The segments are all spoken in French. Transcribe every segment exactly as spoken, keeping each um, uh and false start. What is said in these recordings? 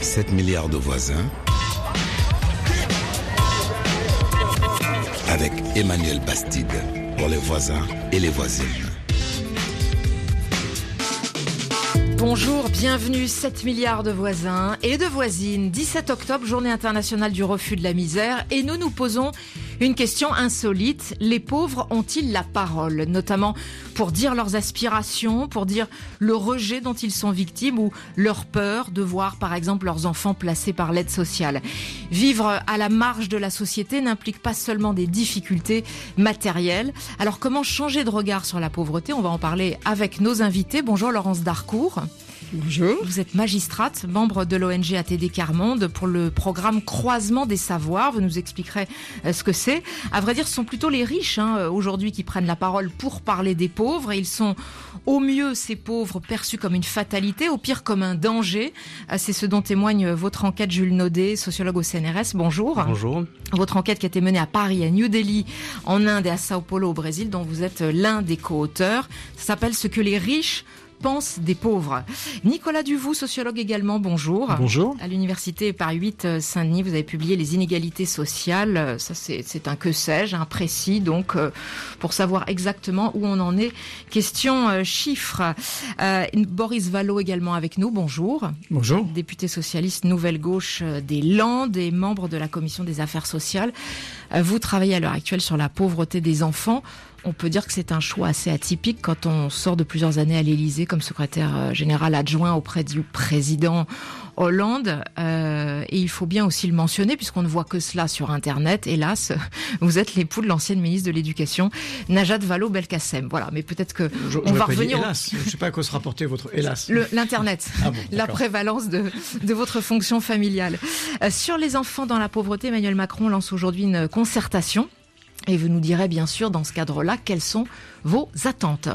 sept milliards de voisins avec Emmanuel Bastide pour les voisins et les voisines. Bonjour, bienvenue, sept milliards de voisins et de voisines. dix-sept octobre, journée internationale du refus de la misère, et nous nous posons une question insolite. Les pauvres ont-ils la parole, notamment pour dire leurs aspirations, pour dire le rejet dont ils sont victimes ou leur peur de voir par exemple leurs enfants placés par l'aide sociale? Vivre à la marge de la société n'implique pas seulement des difficultés matérielles. Alors comment changer de regard sur la pauvreté? On va en parler avec nos invités. Bonjour Laurence Darcourt. Bonjour. Vous êtes magistrate, membre de l'O N G A T D Quart Monde pour le programme Croisement des Savoirs. Vous nous expliquerez ce que c'est. À vrai dire, ce sont plutôt les riches hein, aujourd'hui qui prennent la parole pour parler des pauvres. Ils sont au mieux, ces pauvres, perçus comme une fatalité, au pire comme un danger. C'est ce dont témoigne votre enquête, Jules Naudet, sociologue au C N R S. Bonjour. Bonjour. Votre enquête qui a été menée à Paris, à New Delhi, en Inde et à Sao Paulo au Brésil, dont vous êtes l'un des co-auteurs. Ça s'appelle « Ce que les riches pense des pauvres ». Nicolas Duvou, sociologue également, bonjour. Bonjour. À l'université Paris huit Saint-Denis, vous avez publié Les inégalités sociales. Ça, c'est, c'est un que sais-je, un précis, donc, euh, pour savoir exactement où on en est. Question euh, chiffres. Euh, Boris Vallaud également avec nous, bonjour. Bonjour. Député socialiste Nouvelle Gauche des Landes et membre de la Commission des Affaires sociales. Euh, vous travaillez à l'heure actuelle sur la pauvreté des enfants. On peut dire que c'est un choix assez atypique quand on sort de plusieurs années à l'Élysée comme secrétaire général adjoint auprès du président Hollande. Euh, et il faut bien aussi le mentionner puisqu'on ne voit que cela sur Internet. Hélas, vous êtes l'époux de l'ancienne ministre de l'Éducation, Najat Vallaud-Belkacem. Voilà, mais peut-être que je, on je va revenir. Hélas, je ne sais pas à quoi se rapporter votre hélas. Le, L'Internet, ah bon, la prévalence de, de votre fonction familiale. Euh, sur les enfants dans la pauvreté, Emmanuel Macron lance aujourd'hui une concertation. Et vous nous direz bien sûr dans ce cadre-là quelles sont vos attentes.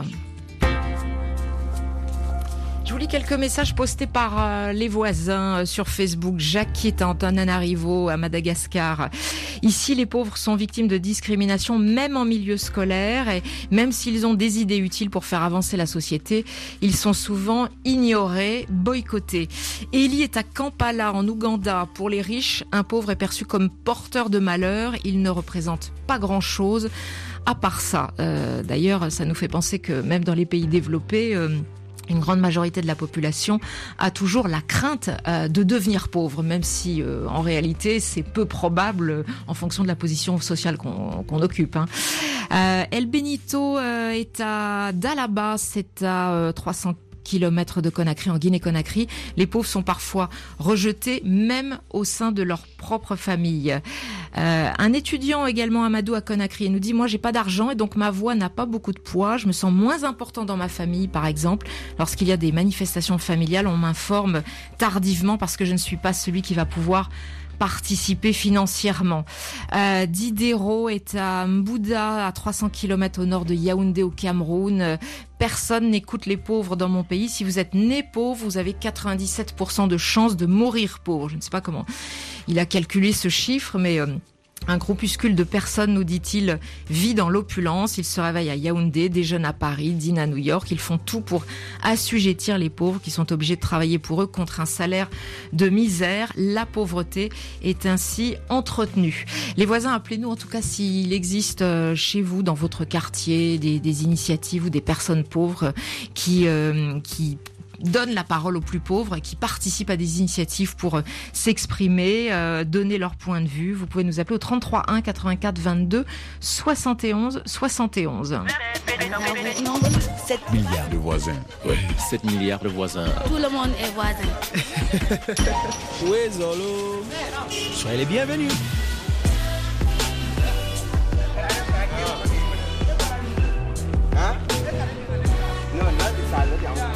Je vous lis quelques messages postés par euh, les voisins euh, sur Facebook. Jacques qui est en Antananarivo à Madagascar. Ici, les pauvres sont victimes de discrimination même en milieu scolaire et même s'ils ont des idées utiles pour faire avancer la société, ils sont souvent ignorés, boycottés. Élie est à Kampala en Ouganda. Pour les riches, un pauvre est perçu comme porteur de malheur. Il ne représente pas grand-chose à part ça. Euh, d'ailleurs, ça nous fait penser que même dans les pays développés, euh, une grande majorité de la population a toujours la crainte euh, de devenir pauvre, même si euh, en réalité c'est peu probable euh, en fonction de la position sociale qu'on, qu'on occupe. Hein. Euh, El Benito euh, est à Dalaba, c'est à euh, trois cents kilomètres de Conakry, en Guinée-Conakry. Les pauvres sont parfois rejetés, même au sein de leur propre famille. Euh, un étudiant également, Amadou, à Conakry, nous dit « Moi, j'ai pas d'argent et donc ma voix n'a pas beaucoup de poids. Je me sens moins important dans ma famille, par exemple. Lorsqu'il y a des manifestations familiales, on m'informe tardivement parce que je ne suis pas celui qui va pouvoir participer financièrement. Euh, Diderot est à Mbouda, à trois cents kilomètres au nord de Yaoundé, au Cameroun. Personne n'écoute les pauvres dans mon pays. Si vous êtes né pauvre, vous avez quatre-vingt-dix-sept pour cent de chances de mourir pauvre. Je ne sais pas comment il a calculé ce chiffre, mais euh, un groupuscule de personnes, nous dit-il, vit dans l'opulence. Ils se réveillent à Yaoundé, déjeunent à Paris, dînent à New York. Ils font tout pour assujettir les pauvres qui sont obligés de travailler pour eux contre un salaire de misère. La pauvreté est ainsi entretenue. Les voisins, appelez-nous en tout cas s'il existe chez vous, dans votre quartier, des, des initiatives ou des personnes pauvres qui... Euh, qui donnent la parole aux plus pauvres et qui participent à des initiatives pour euh, s'exprimer, euh, donner leur point de vue. Vous pouvez nous appeler au trente-trois un quatre-vingt-quatre vingt-deux soixante et onze soixante et onze. sept milliards de voisins. Oui, sept milliards de voisins. Tout le monde est voisin. Oui, Zolo. Soyez les bienvenus. Hein? Non, non, c'est ça.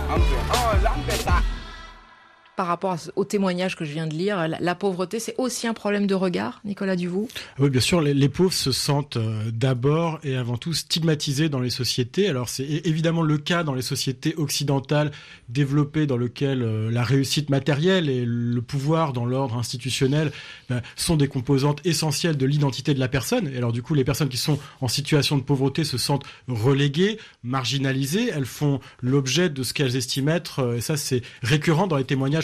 Par rapport au témoignage que je viens de lire, la, la pauvreté, c'est aussi un problème de regard, Nicolas Duvou? Oui, bien sûr, les, les pauvres se sentent euh, d'abord et avant tout stigmatisés dans les sociétés. Alors, c'est évidemment le cas dans les sociétés occidentales développées dans lesquelles euh, la réussite matérielle et le pouvoir dans l'ordre institutionnel ben, sont des composantes essentielles de l'identité de la personne. Et alors, du coup, les personnes qui sont en situation de pauvreté se sentent reléguées, marginalisées. Elles font l'objet de ce qu'elles estiment être, euh, et ça, c'est récurrent dans les témoignages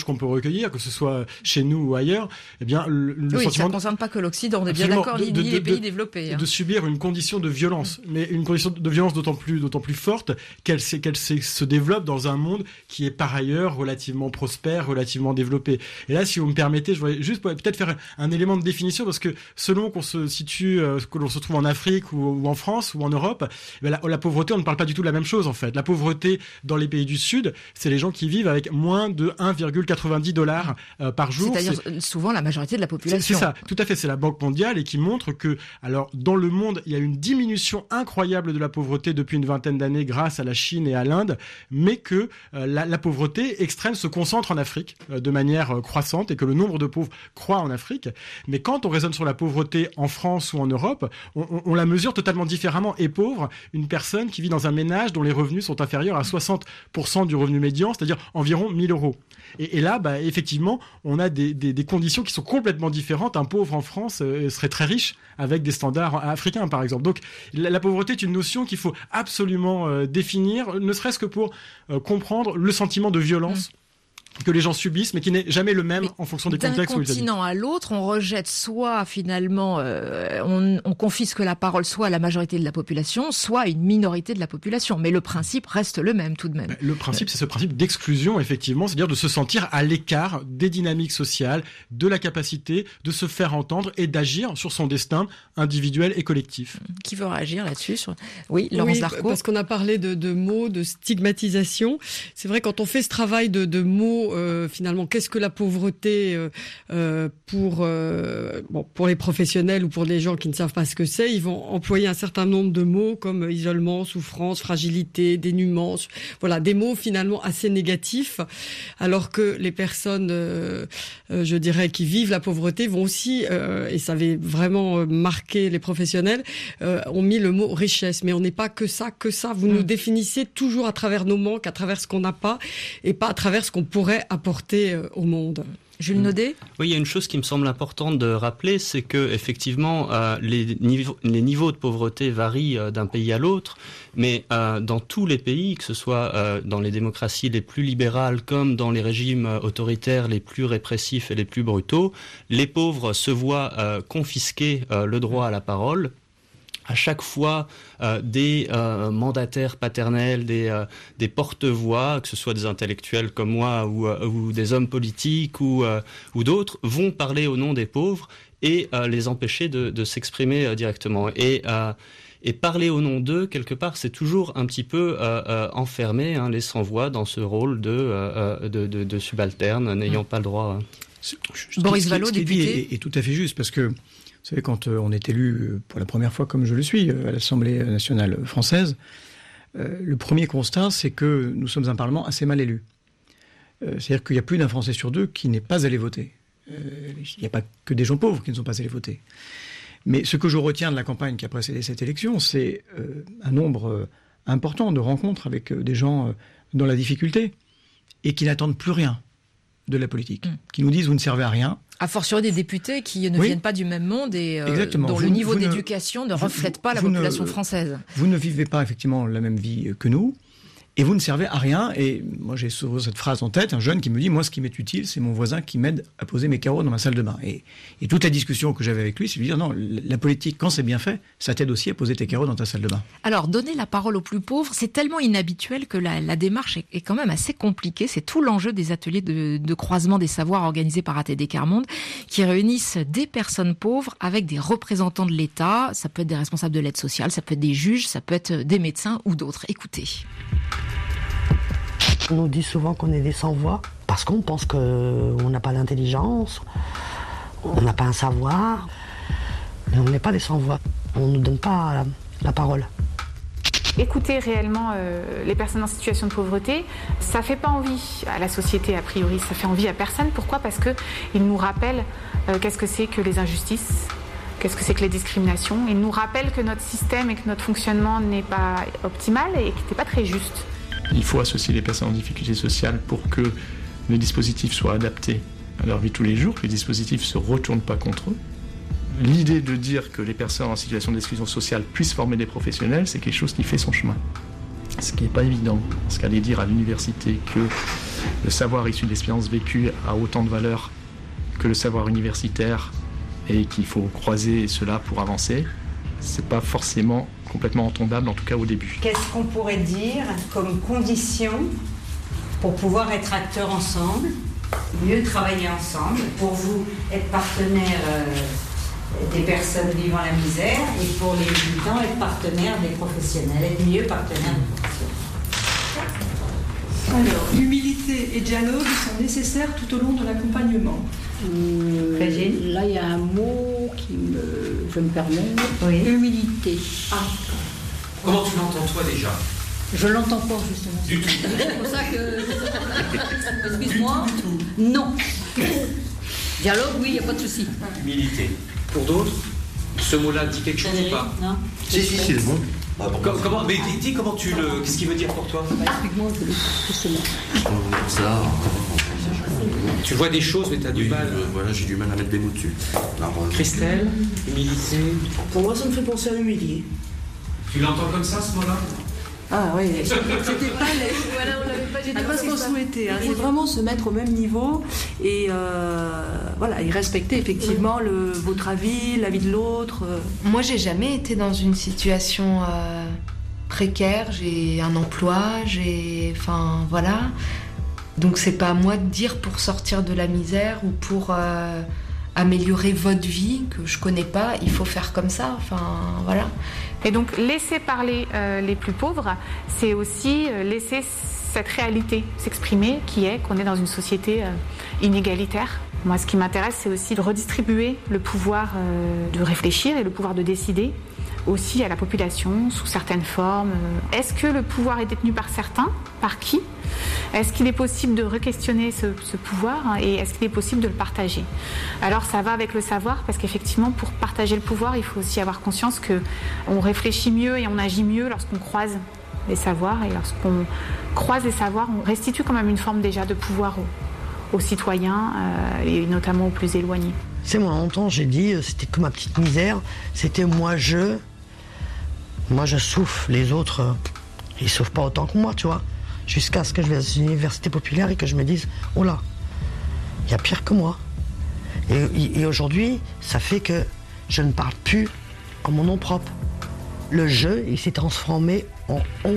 images qu'on peut recueillir, que ce soit chez nous ou ailleurs, eh bien, le, le oui, sentiment... ça ne concerne pas que l'Occident, on est bien d'accord, de, ni, de, ni de, les pays de, développés. Hein. De subir une condition de violence, mmh. mais une condition de violence d'autant plus, d'autant plus forte qu'elle, qu'elle se développe dans un monde qui est par ailleurs relativement prospère, relativement développé. Et là, si vous me permettez, je voudrais juste peut-être faire un élément de définition, parce que selon qu'on se situe, euh, que l'on se trouve en Afrique ou, ou en France ou en Europe, eh bien, la, la pauvreté, on ne parle pas du tout de la même chose en fait. La pauvreté dans les pays du Sud, c'est les gens qui vivent avec moins de un virgule quatre-vingt-dix dollars euh, par jour. C'est-à-dire c'est... souvent la majorité de la population. C'est, c'est ça, tout à fait. C'est la Banque mondiale et qui montre que, alors, dans le monde, il y a une diminution incroyable de la pauvreté depuis une vingtaine d'années grâce à la Chine et à l'Inde, mais que euh, la, la pauvreté extrême se concentre en Afrique euh, de manière euh, croissante et que le nombre de pauvres croît en Afrique. Mais quand on raisonne sur la pauvreté en France ou en Europe, on, on, on la mesure totalement différemment. Et pauvre, une personne qui vit dans un ménage dont les revenus sont inférieurs à soixante pour cent du revenu médian, c'est-à-dire environ mille euros. Et, et là, bah, effectivement, on a des, des, des conditions qui sont complètement différentes. Un pauvre en France euh, serait très riche avec des standards africains, par exemple. Donc, la, la pauvreté est une notion qu'il faut absolument euh, définir, ne serait-ce que pour euh, comprendre le sentiment de violence mmh. que les gens subissent, mais qui n'est jamais le même mais en fonction des contextes où ils habitent. D'un continent à l'autre, on rejette soit finalement, euh, on, on confisque la parole soit à la majorité de la population, soit à une minorité de la population. Mais le principe reste le même tout de même. Le principe, c'est ce principe d'exclusion, effectivement, c'est-à-dire de se sentir à l'écart des dynamiques sociales, de la capacité de se faire entendre et d'agir sur son destin individuel et collectif. Qui veut réagir là-dessus sur... Oui, Laurence oui, Darcos. Parce qu'on a parlé de, de mots, de stigmatisation. C'est vrai, quand on fait ce travail de, de mots, Euh, finalement, qu'est-ce que la pauvreté euh, euh, pour euh, bon, pour les professionnels ou pour les gens qui ne savent pas ce que c'est, ils vont employer un certain nombre de mots comme isolement, souffrance, fragilité, dénuement, voilà, des mots finalement assez négatifs, alors que les personnes, euh, euh, je dirais, qui vivent la pauvreté vont aussi, euh, et ça avait vraiment marqué les professionnels, euh, ont mis le mot richesse, mais on n'est pas que ça, que ça. Vous mmh. nous définissez toujours à travers nos manques, à travers ce qu'on n'a pas, et pas à travers ce qu'on pourrait apporter au monde. Jules Naudet ? Oui, il y a une chose qui me semble importante de rappeler, c'est que effectivement euh, les, niveaux, les niveaux de pauvreté varient euh, d'un pays à l'autre, mais euh, dans tous les pays, que ce soit euh, dans les démocraties les plus libérales comme dans les régimes autoritaires les plus répressifs et les plus brutaux, les pauvres se voient euh, confisquer euh, le droit à la parole. À chaque fois, euh, des euh, mandataires paternels, des, euh, des porte-voix, que ce soit des intellectuels comme moi ou, euh, ou des hommes politiques ou, euh, ou d'autres, vont parler au nom des pauvres et euh, les empêcher de, de s'exprimer euh, directement. Et, euh, et parler au nom d'eux, quelque part, c'est toujours un petit peu euh, euh, enfermer hein, les sans-voix dans ce rôle de, euh, de, de, de subalterne, n'ayant mmh. pas le droit. Hein. Boris Vallaud, député. Est, est tout à fait juste, parce que vous savez, quand euh, on est élu pour la première fois, comme je le suis, euh, à l'Assemblée nationale française, euh, le premier constat, c'est que nous sommes un Parlement assez mal élu. Euh, c'est-à-dire qu'il y a plus d'un Français sur deux qui n'est pas allé voter. Euh, il n'y a pas que des gens pauvres qui ne sont pas allés voter. Mais ce que je retiens de la campagne qui a précédé cette élection, c'est euh, un nombre euh, important de rencontres avec euh, des gens euh, dans la difficulté et qui n'attendent plus rien de la politique, mmh. qui nous disent « vous ne servez à rien ». A fortiori des députés qui ne oui. viennent pas du même monde et euh, dont vous, le niveau vous d'éducation ne, ne reflète vous, pas la vous population ne, française. Vous ne vivez pas effectivement la même vie que nous et vous ne servez à rien. Et moi j'ai souvent cette phrase en tête, un jeune qui me dit « moi ce qui m'est utile, c'est mon voisin qui m'aide à poser mes carreaux dans ma salle de bain ». Et, et toute la discussion que j'avais avec lui, c'est de lui dire « non, la politique, quand c'est bien fait, ça t'aide aussi à poser tes carreaux dans ta salle de bain ». Alors, donner la parole aux plus pauvres, c'est tellement inhabituel que la, la démarche est, est quand même assez compliquée. C'est tout l'enjeu des ateliers de, de croisement des savoirs organisés par A T D Quart Monde, qui réunissent des personnes pauvres avec des représentants de l'État. Ça peut être des responsables de l'aide sociale, ça peut être des juges, ça peut être des médecins ou d'autres. Écoutez. On nous dit souvent qu'on est des sans-voix parce qu'on pense qu'on n'a pas d'intelligence, on n'a pas un savoir, mais on n'est pas des sans-voix. On ne nous donne pas la, la parole. Écouter réellement euh, les personnes en situation de pauvreté, ça ne fait pas envie à la société a priori, ça fait envie à personne. Pourquoi ? Parce qu'ils nous rappellent euh, qu'est-ce que c'est que les injustices, qu'est-ce que c'est que les discriminations. Ils nous rappellent que notre système et que notre fonctionnement n'est pas optimal et qu'il n'est pas très juste. Il faut associer les personnes en difficulté sociale pour que les dispositifs soient adaptés à leur vie de tous les jours, que les dispositifs ne se retournent pas contre eux. L'idée de dire que les personnes en situation d'exclusion sociale puissent former des professionnels, c'est quelque chose qui fait son chemin. Ce qui n'est pas évident. Parce qu'aller dire à l'université que le savoir issu de l'expérience vécue a autant de valeur que le savoir universitaire et qu'il faut croiser cela pour avancer, c'est pas forcément complètement entendable, en tout cas au début. Qu'est-ce qu'on pourrait dire comme condition pour pouvoir être acteurs ensemble, mieux travailler ensemble, pour vous être partenaire euh, des personnes vivant la misère et pour les militants être partenaire des professionnels, être mieux partenaire des professionnels. Alors, humilité et dialogue sont nécessaires tout au long de l'accompagnement. Euh, là, il y a un mot qui me, je me permets. Oui. Humilité. Ah. Comment tu l'entends toi déjà? Je l'entends pas justement. Du tout. C'est pour ça que. Excuse-moi. Non. Dialogue, oui, il n'y a pas de souci. Humilité. Pour d'autres, ce mot-là dit quelque chose ou pas? Non. Si, si, c'est bon. Ah, bon. Comment, comment, mais dis, dis comment tu le. Qu'est-ce qu'il veut dire pour toi? Explique-moi, justement. Ça. Tu vois des choses, mais tu as du oui, mal. Euh, voilà, j'ai du mal à mettre des mots dessus. Alors, euh, Christelle, humilité. Pour moi, ça me fait penser à humilier. Tu l'entends comme ça, ce mot-là? Ah oui, c'était pas, les... voilà, on l'avait pas, pas ce qu'on souhaitait. Hein. C'est vraiment se mettre au même niveau et euh, voilà, et respecter effectivement le, votre avis, l'avis de l'autre. Moi, j'ai jamais été dans une situation euh, précaire. J'ai un emploi, j'ai, enfin voilà. Donc c'est pas à moi de dire pour sortir de la misère ou pour euh, améliorer votre vie que je connais pas. Il faut faire comme ça. Enfin voilà. Et donc laisser parler euh, les plus pauvres, c'est aussi euh, laisser cette réalité s'exprimer, qui est qu'on est dans une société euh, inégalitaire. Moi, ce qui m'intéresse, c'est aussi de redistribuer le pouvoir euh, de réfléchir et le pouvoir de décider aussi à la population sous certaines formes. Est-ce que le pouvoir est détenu par certains? Par qui? Est-ce qu'il est possible de re-questionner ce, ce pouvoir et est-ce qu'il est possible de le partager? Alors ça va avec le savoir parce qu'effectivement pour partager le pouvoir il faut aussi avoir conscience qu'on réfléchit mieux et on agit mieux lorsqu'on croise les savoirs et lorsqu'on croise les savoirs on restitue quand même une forme déjà de pouvoir aux, aux citoyens euh, et notamment aux plus éloignés. C'est moi longtemps j'ai dit c'était que ma petite misère, c'était moi je, moi je souffre, les autres ils souffrent pas autant que moi tu vois. Jusqu'à ce que je vais à une université populaire et que je me dise « Oh là, il y a pire que moi ». Et, et aujourd'hui, ça fait que je ne parle plus en mon nom propre. Le « je », il s'est transformé en « on »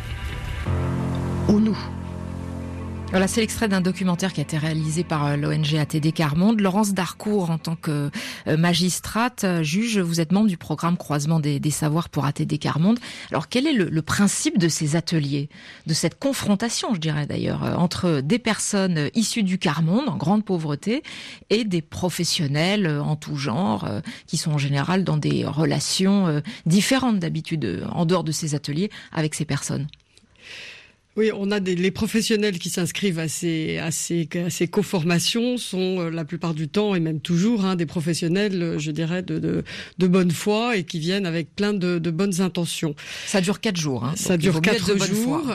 ou « nous ». Voilà, c'est l'extrait d'un documentaire qui a été réalisé par l'O N G A T D Quart Monde. Laurence Darcourt, en tant que magistrate, juge, vous êtes membre du programme Croisement des, des Savoirs pour A T D Quart Monde. Alors, quel est le, le principe de ces ateliers, de cette confrontation, je dirais d'ailleurs, entre des personnes issues du quart monde, en grande pauvreté, et des professionnels en tout genre, qui sont en général dans des relations différentes d'habitude, en dehors de ces ateliers, avec ces personnes? Oui, on a des, les professionnels qui s'inscrivent à ces, à ces, à ces co-formations sont euh, la plupart du temps et même toujours hein, des professionnels, euh, je dirais, de, de, de bonne foi et qui viennent avec plein de, de bonnes intentions. Ça dure quatre jours. Hein, Ça dure quatre jours.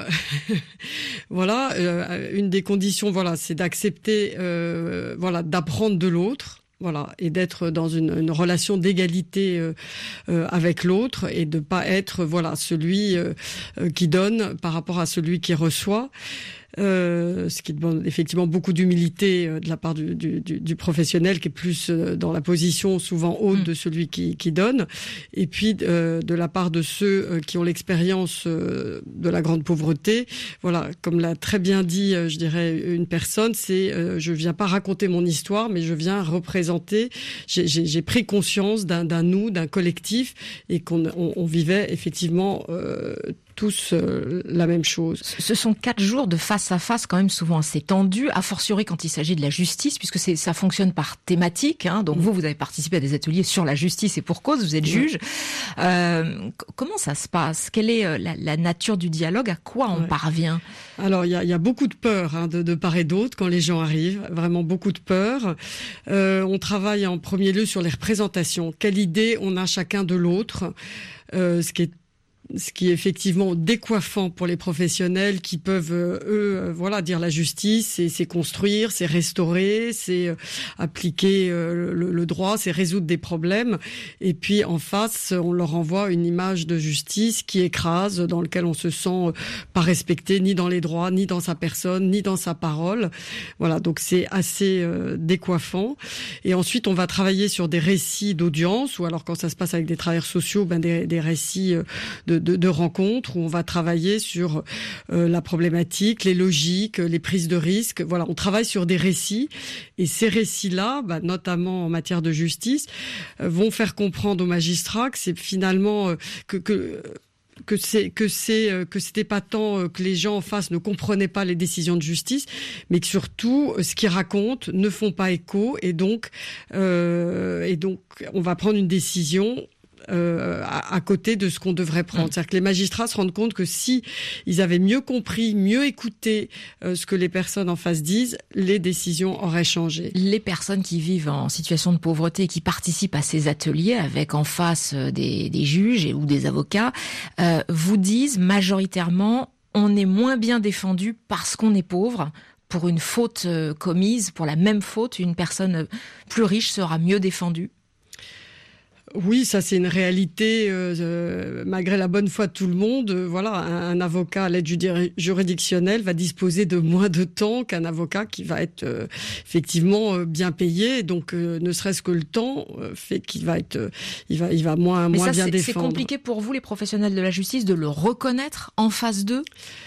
Voilà, euh, une des conditions, voilà, c'est d'accepter, euh, voilà, d'apprendre de l'autre. Voilà, et d'être dans une, une relation d'égalité euh, euh, avec l'autre et de pas être voilà celui euh, euh, qui donne par rapport à celui qui reçoit. Euh, ce qui demande effectivement beaucoup d'humilité euh, de la part du, du, du, du professionnel qui est plus euh, dans la position souvent haute mmh. de celui qui, qui donne, et puis euh, de la part de ceux euh, qui ont l'expérience euh, de la grande pauvreté. Voilà, comme l'a très bien dit, euh, je dirais une personne, c'est euh, je viens pas raconter mon histoire, mais je viens représenter. J'ai, j'ai, j'ai pris conscience d'un, d'un nous, d'un collectif, et qu'on on, on vivait effectivement euh, tous euh, la même chose. Ce sont quatre jours de face à face quand même souvent assez tendus, a fortiori quand il s'agit de la justice, puisque c'est, ça fonctionne par thématique. Hein, donc mmh. vous, vous avez participé à des ateliers sur la justice et pour cause, vous êtes juge. Mmh. Euh, comment ça se passe? Quelle est la, la nature du dialogue? À quoi on ouais. parvient? Alors il y a, y a beaucoup de peur hein, de, de part et d'autre quand les gens arrivent, vraiment beaucoup de peur. Euh, on travaille en premier lieu sur les représentations. Quelle idée on a chacun de l'autre, euh, ce qui est ce qui est effectivement décoiffant pour les professionnels qui peuvent, euh, eux, euh, voilà, dire la justice, c'est, c'est construire, c'est restaurer, c'est euh, appliquer euh, le, le droit, c'est résoudre des problèmes. Et puis en face, on leur envoie une image de justice qui écrase, dans lequel on se sent euh, pas respecté ni dans les droits, ni dans sa personne, ni dans sa parole. Voilà, donc c'est assez euh, décoiffant. Et ensuite, on va travailler sur des récits d'audience, ou alors quand ça se passe avec des travailleurs sociaux, ben des, des récits de, de, de rencontres, où on va travailler sur euh, la problématique, les logiques, les prises de risques. Voilà, on travaille sur des récits, et ces récits-là, ben, notamment en matière de justice, euh, vont faire comprendre aux magistrats que c'est finalement euh, que, que que c'est que c'est que c'était pas tant que les gens en face ne comprenaient pas les décisions de justice, mais que surtout ce qu'ils racontent ne font pas écho, et donc euh, et donc on va prendre une décision Euh, à, à côté de ce qu'on devrait prendre. Mmh. C'est-à-dire que les magistrats se rendent compte que si ils avaient mieux compris, mieux écouté euh, ce que les personnes en face disent, les décisions auraient changé. Les personnes qui vivent en situation de pauvreté et qui participent à ces ateliers avec en face des, des juges et, ou des avocats euh, vous disent majoritairement on est moins bien défendu parce qu'on est pauvre. Pour une faute euh, commise, pour la même faute, une personne plus riche sera mieux défendue. Oui, ça c'est une réalité, euh, euh, malgré la bonne foi de tout le monde. Euh, voilà, un, un avocat à l'aide judi- juridictionnelle va disposer de moins de temps qu'un avocat qui va être euh, effectivement euh, bien payé. Donc, euh, ne serait-ce que le temps euh, fait qu'il va être, euh, il va, il va moins, Mais moins ça, bien c'est, défendre. C'est compliqué pour vous, les professionnels de la justice, de le reconnaître en face d'eux.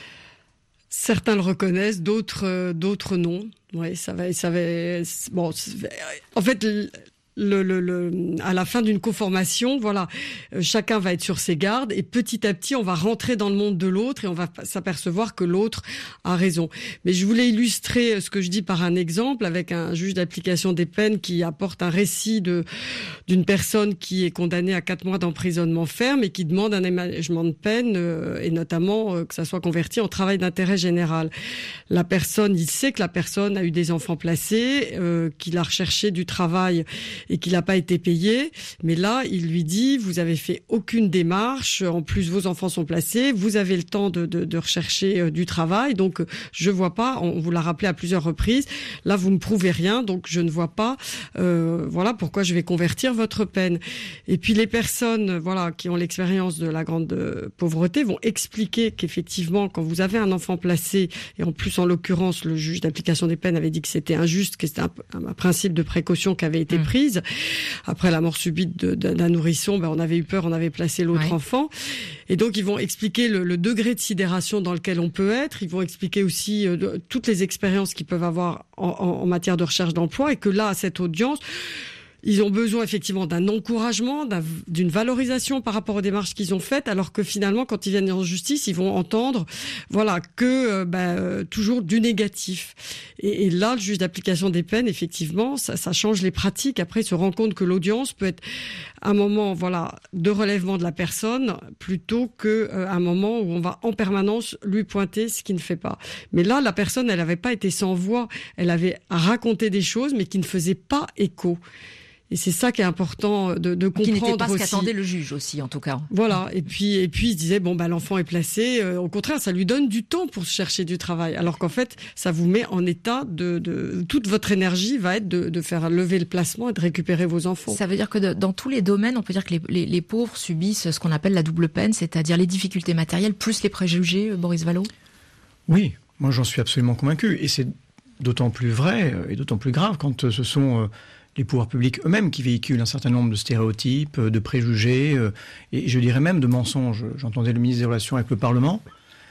Certains le reconnaissent, d'autres, euh, d'autres non. Oui, ça va, ça va. Bon, en fait. Le, Le, le, le, à la fin d'une conformation, voilà, euh, chacun va être sur ses gardes, et petit à petit, on va rentrer dans le monde de l'autre et on va s'apercevoir que l'autre a raison. Mais je voulais illustrer ce que je dis par un exemple avec un juge d'application des peines qui apporte un récit de d'une personne qui est condamnée à quatre mois d'emprisonnement ferme et qui demande un aménagement de peine euh, et notamment euh, que ça soit converti en travail d'intérêt général. La personne, il sait que la personne a eu des enfants placés, euh, qu'il a recherché du travail et qu'il n'a pas été payé. Mais là, il lui dit, vous avez fait aucune démarche, en plus vos enfants sont placés, vous avez le temps de, de, de rechercher euh, du travail, donc euh, je vois pas, on vous l'a rappelé à plusieurs reprises, là vous ne prouvez rien, donc je ne vois pas, euh, voilà pourquoi je vais convertir votre peine. Et puis les personnes, voilà, qui ont l'expérience de la grande pauvreté vont expliquer qu'effectivement, quand vous avez un enfant placé, et en plus en l'occurrence le juge d'application des peines avait dit que c'était injuste, que c'était un, un principe de précaution qui avait été mmh. prise. Après la mort subite de, de, d'un nourrisson, ben on avait eu peur, on avait placé l'autre ouais. enfant. Et donc ils vont expliquer le, le degré de sidération dans lequel on peut être. Ils vont expliquer aussi euh, de, toutes les expériences qu'ils peuvent avoir en, en, en matière de recherche d'emploi, et que là, à cette audience, ils ont besoin effectivement d'un encouragement, d'un, d'une valorisation par rapport aux démarches qu'ils ont faites, alors que finalement, quand ils viennent en justice, ils vont entendre, voilà, que euh, bah, euh, toujours du négatif. Et, et là, le juge d'application des peines, effectivement, ça, ça change les pratiques. Après, il se rend compte que l'audience peut être un moment, voilà, de relèvement de la personne, plutôt que euh, un moment où on va en permanence lui pointer ce qu'il ne fait pas. Mais là, la personne, elle n'avait pas été sans voix, elle avait raconté des choses, mais qui ne faisaient pas écho. Et c'est ça qui est important de, de comprendre. Qui n'était pas ce aussi. qu'attendait le juge aussi, en tout cas. Voilà. Et puis, et puis, il se disait, bon, bah, l'enfant est placé. Euh, au contraire, ça lui donne du temps pour chercher du travail. Alors qu'en fait, ça vous met en état de, de toute votre énergie va être de, de faire lever le placement et de récupérer vos enfants. Ça veut dire que de, dans tous les domaines, on peut dire que les, les, les pauvres subissent ce qu'on appelle la double peine, c'est-à-dire les difficultés matérielles plus les préjugés, Boris Vallaud. Oui, moi j'en suis absolument convaincu. Et c'est d'autant plus vrai et d'autant plus grave quand ce sont les pouvoirs publics eux-mêmes qui véhiculent un certain nombre de stéréotypes, de préjugés, et je dirais même de mensonges. J'entendais le ministre des Relations avec le Parlement,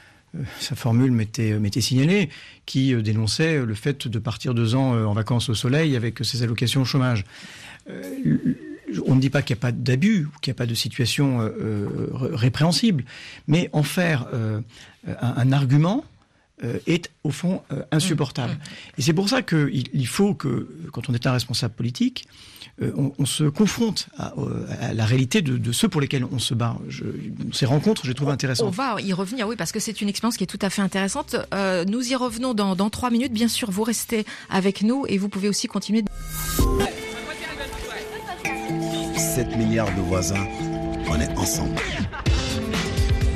sa formule m'était, m'était signalée, qui dénonçait le fait de partir deux ans en vacances au soleil avec ses allocations au chômage. On ne dit pas qu'il n'y a pas d'abus, ou qu'il n'y a pas de situation euh, répréhensible, mais en faire euh, un, un argument euh, est au fond euh, insupportable. Mmh. Et c'est pour ça qu'il il faut que, quand on est un responsable politique, euh, on, on se confronte à, à la réalité de, de ceux pour lesquels on se bat. Je, ces rencontres, je les trouve intéressantes. On va y revenir, oui, parce que c'est une expérience qui est tout à fait intéressante. Euh, nous y revenons dans, dans trois minutes. Bien sûr, vous restez avec nous et vous pouvez aussi continuer. sept milliards de voisins, on est ensemble.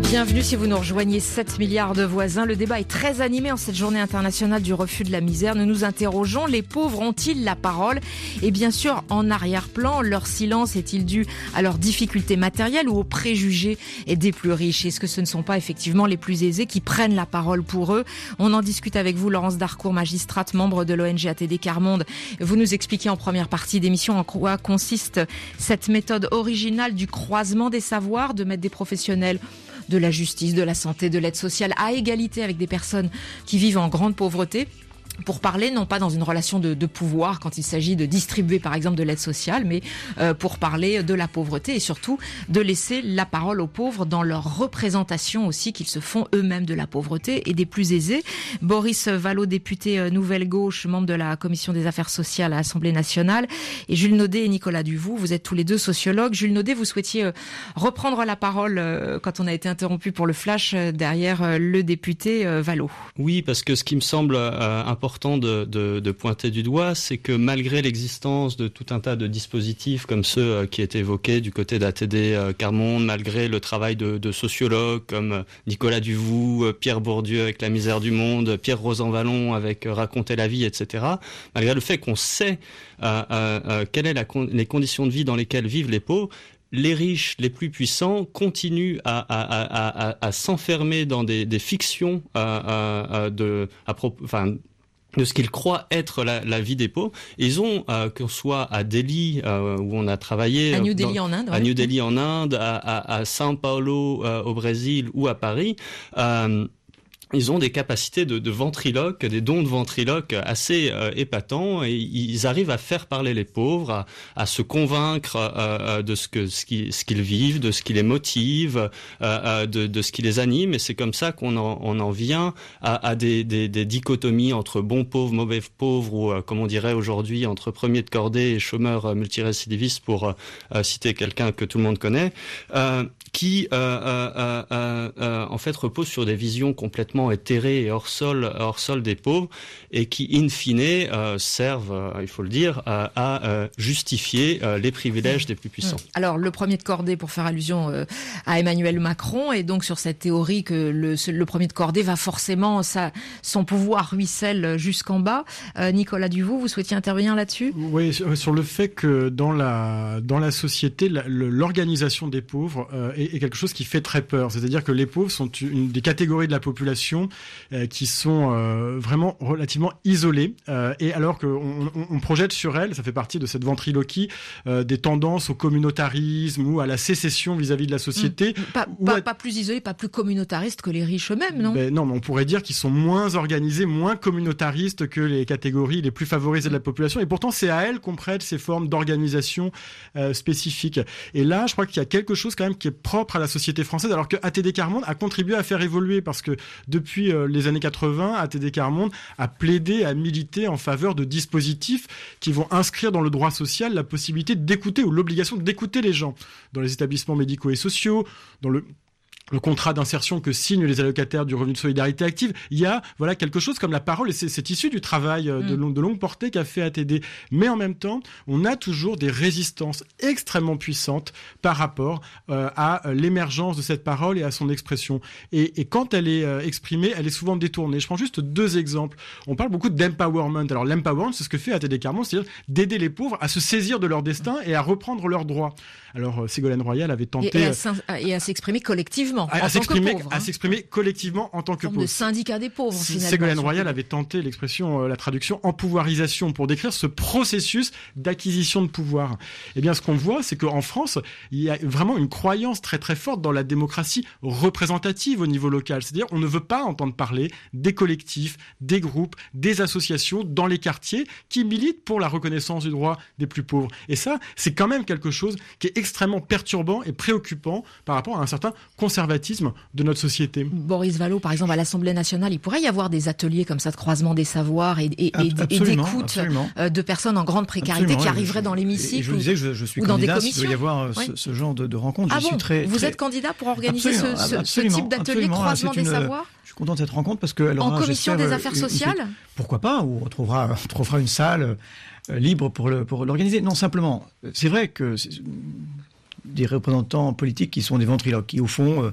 Bienvenue si vous nous rejoignez, sept milliards de voisins. Le débat est très animé en cette journée internationale du refus de la misère. Nous nous interrogeons, les pauvres ont-ils la parole? Et bien sûr, en arrière-plan, leur silence est-il dû à leurs difficultés matérielles ou aux préjugés des plus riches? Est-ce que ce ne sont pas effectivement les plus aisés qui prennent la parole pour eux? On en discute avec vous, Laurence Darcourt, magistrate, membre de l'O N G A T D Quart Monde. Vous nous expliquez en première partie d'émission en quoi consiste cette méthode originale du croisement des savoirs, de mettre des professionnels de la justice, de la santé, de l'aide sociale à égalité avec des personnes qui vivent en grande pauvreté, pour parler non pas dans une relation de, de pouvoir quand il s'agit de distribuer par exemple de l'aide sociale, mais euh, pour parler de la pauvreté et surtout de laisser la parole aux pauvres dans leur représentation aussi, qu'ils se font eux-mêmes de la pauvreté et des plus aisés. Boris Vallaud, député Nouvelle Gauche, membre de la Commission des Affaires sociales à l'Assemblée nationale, et Jules Naudet et Nicolas Duvou, vous êtes tous les deux sociologues. Jules Naudet, vous souhaitiez euh, reprendre la parole euh, quand on a été interrompu pour le flash euh, derrière euh, le député euh, Vallaud. Oui, parce que ce qui me semble euh, important important de, de, de pointer du doigt, c'est que malgré l'existence de tout un tas de dispositifs comme ceux qui étaient évoqués du côté d'A T D Quart Monde, malgré le travail de, de sociologues comme Nicolas Duvou, Pierre Bourdieu avec La misère du monde, Pierre Rosanvallon avec Raconter la vie, et cetera, malgré le fait qu'on sait euh, euh, quelles sont les conditions de vie dans lesquelles vivent les pauvres, les riches, les plus puissants, continuent à, à, à, à, à s'enfermer dans des, des fictions euh, euh, de, à propos, enfin, de ce qu'ils croient être la, la vie des pauvres. Ils ont, euh, qu'on soit à Delhi, euh, où on a travaillé... À New Delhi dans, en Inde. À ouais. New Delhi en Inde, à, à, à São Paulo euh, au Brésil ou à Paris... Euh, ils ont des capacités de, de ventriloque, des dons de ventriloque assez euh, épatants, et ils arrivent à faire parler les pauvres, à, à se convaincre euh, de ce que ce qui, ce qu'ils vivent, de ce qui les motive, euh, de, de ce qui les anime. Et c'est comme ça qu'on en, on en vient à, à des, des, des dichotomies entre bons pauvres, mauvais pauvres, ou euh, comme on dirait aujourd'hui entre premiers de cordée et chômeurs multirécidivistes, pour euh, citer quelqu'un que tout le monde connaît, euh, qui euh, euh, euh, euh, en fait repose sur des visions complètement éthérés et hors sol, hors sol des pauvres, et qui, in fine, euh, servent, euh, il faut le dire, à, à euh, justifier euh, les privilèges des plus puissants. Alors, le premier de cordée, pour faire allusion euh, à Emmanuel Macron, et donc sur cette théorie que le, le premier de cordée va forcément, ça, son pouvoir ruisselle jusqu'en bas. Euh, Nicolas Duvou, vous souhaitiez intervenir là-dessus ? Oui, sur le fait que dans la, dans la société, la, le, l'organisation des pauvres euh, est, est quelque chose qui fait très peur. C'est-à-dire que les pauvres sont une des catégories de la population Euh, qui sont euh, vraiment relativement isolées, euh, et alors qu'on on, on projette sur elles, ça fait partie de cette ventriloquie, euh, des tendances au communautarisme ou à la sécession vis-à-vis de la société. Mmh. Pas, pas, à... pas plus isolés, pas plus communautaristes que les riches eux-mêmes, non ? Ben non, mais on pourrait dire qu'ils sont moins organisés, moins communautaristes que les catégories les plus favorisées de la population, et pourtant c'est à elles qu'on prête ces formes d'organisation euh, spécifiques. Et là, je crois qu'il y a quelque chose quand même qui est propre à la société française, alors que A T D Quart Monde a contribué à faire évoluer, parce que depuis euh, les années quatre-vingts, A T D Quart Monde a plaidé, a milité en faveur de dispositifs qui vont inscrire dans le droit social la possibilité d'écouter, ou l'obligation d'écouter les gens dans les établissements médicaux et sociaux, dans le le contrat d'insertion que signent les allocataires du revenu de solidarité active. Il y a voilà quelque chose comme la parole, et c'est, c'est issu du travail de, long, de longue portée qu'a fait A T D. Mais en même temps, on a toujours des résistances extrêmement puissantes par rapport euh, à l'émergence de cette parole et à son expression. Et, et quand elle est euh, exprimée, elle est souvent détournée. Je prends juste deux exemples. On parle beaucoup d'empowerment. Alors l'empowerment, c'est ce que fait A T D Quart Monde, c'est-à-dire d'aider les pauvres à se saisir de leur destin et à reprendre leurs droits. Alors euh, Ségolène Royal avait tenté... Et, et, à, et à s'exprimer collectivement. À, à, s'exprimer, pauvre, hein. à s'exprimer collectivement en tant que pauvre. Le syndicat des pauvres, finalement. Ségolène Royal avait tenté l'expression, euh, la traduction empouvoirisation, pour décrire ce processus d'acquisition de pouvoir. Eh bien, ce qu'on voit, c'est qu'en France, il y a vraiment une croyance très très forte dans la démocratie représentative au niveau local. C'est-à-dire, on ne veut pas entendre parler des collectifs, des groupes, des associations dans les quartiers qui militent pour la reconnaissance du droit des plus pauvres. Et ça, c'est quand même quelque chose qui est extrêmement perturbant et préoccupant par rapport à un certain conservatisme de notre société. Boris Vallaud, par exemple, à l'Assemblée nationale, il pourrait y avoir des ateliers comme ça de croisement des savoirs et, et, et, et d'écoute absolument. de personnes en grande précarité absolument, qui arriveraient je, dans l'hémicycle. Je vous disais que je, je suis candidat, s'il doit y avoir oui. ce, ce genre de, de rencontre. Ah je bon, suis très, vous très... êtes candidat pour organiser ce, ce, ce type d'atelier croisement des une, savoirs ? Je suis content de cette rencontre parce que... Alors, en là, commission des affaires une, sociales une, pourquoi pas, ou on trouvera, on trouvera une salle euh, libre pour, le, pour l'organiser. Non, simplement, c'est vrai que... C'est, des représentants politiques qui sont des ventriloques, qui au fond euh,